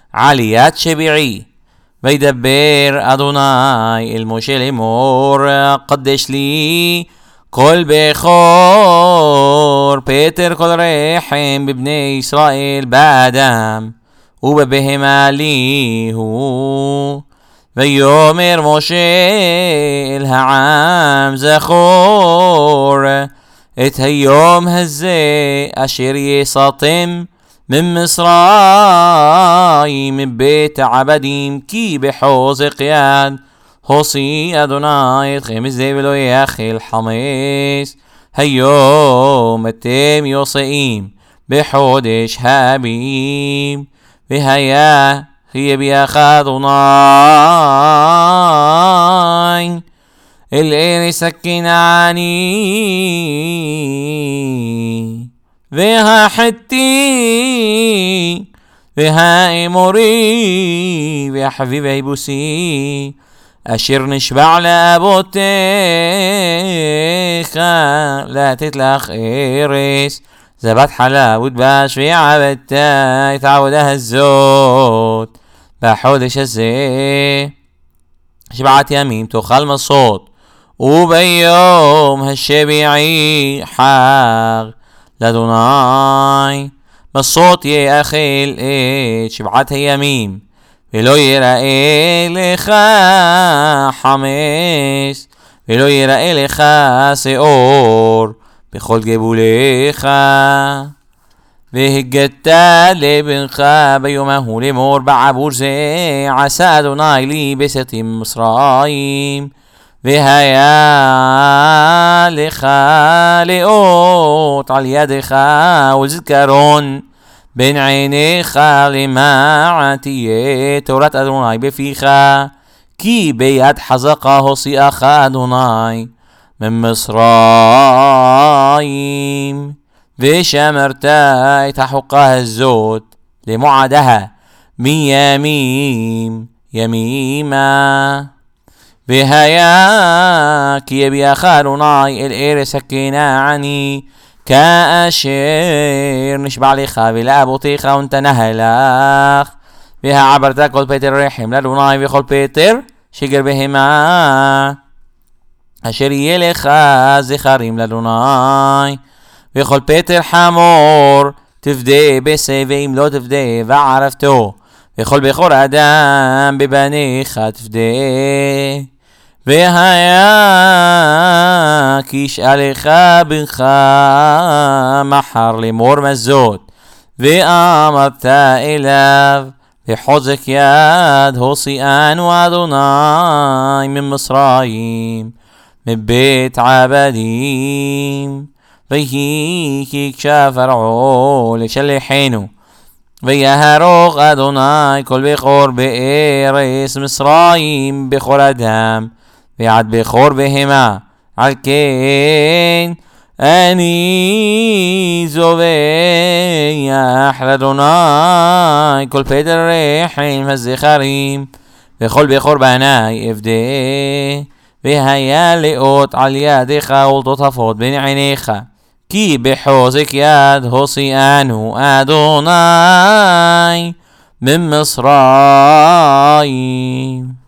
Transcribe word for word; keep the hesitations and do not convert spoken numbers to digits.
עליית שביעי. וידבר אדוני אל משה לאמור, קדש לי כל בכור פטר כל רחם בבני ישראל באדם ובבהמה לי הוא. ויאמר משה אל העם, זכור את היום הזה אשר יצאתם ממצרים מבית העבדים, כי בחוזק יד הוציא אדוני אתכם מזה ולא יאכל חמץ. היום אתם יוצאים בחודש האביב, והיה יהיה ביך אדוני אל ארץ הכנעני והחיתי והאמורי והחביב היבוסי אשר נשבע לאבותיך לתת לך ארץ זבת חלב ודבש, ועבדת את העבודה הזאת בחודש הזה שבעת ימים תאכל מסות, וביום השביעי חג לאדוני. מסות יאכל את שבעת הימים, ולא יראה לך חמץ, ולא יראה לך שאור בכל גבוליך. והגדת לבנך ביום ההוא לאמור, בעבור זה עשה אדוני לי בסתים מצרים, והיה לך לאות על ידך ולזכרון בין עיניך, למען תהיה תורת אדוני בפיך, כי ביד חזקה הוציאך אדוני ממצרים. ושמרת את החוקה הזאת למועדها מימים ימימה. והיה כי יביאך אדוני אל ארץ הכנעני, כאשר נשבע לך ולאבותיך ונתנה לך. והעברת כל פטר רחם לאדוני וכל פטר שגר בהמה, אשר יהיה לך זכרים לאדוני. וכל פטר חמור תפדה בשה, ואם לא תפדה וערפתו. וכל בכור אדם בבניך תפדה. והיה כי ישאלך בנך מחר לאמור מזות, ואמרת אליו בחוזק יד הוציאנו אדוני ממצרים מבית עבדים. ויהי כי הקשה פרעה לשלחנו, ויהרוג אדוני כל בכור בארץ מצרים, בכור אדם ועד בכור בהמה. על כן אני זובח לאדוני כל פטר רחם הזכרים, וכל בכור בני אבדה. והיה לאות על ידיך ולטוטפות בין עיניך, כי בחוזק יד הוציאנו אדוני ממצרים.